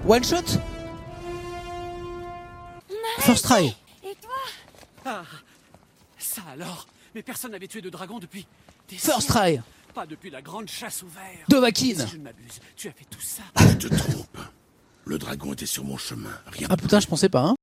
One shot. First try. Et toi? Ah, ça alors. Mais personne n'avait tué de dragon depuis des First siècles. try. Pas depuis la grande chasse au ver. Dovahkiin. Si je ne m'abuse, tu as fait tout ça. Tu te trompes. Le dragon était sur mon chemin. Rien Ah putain, je pensais pas, hein.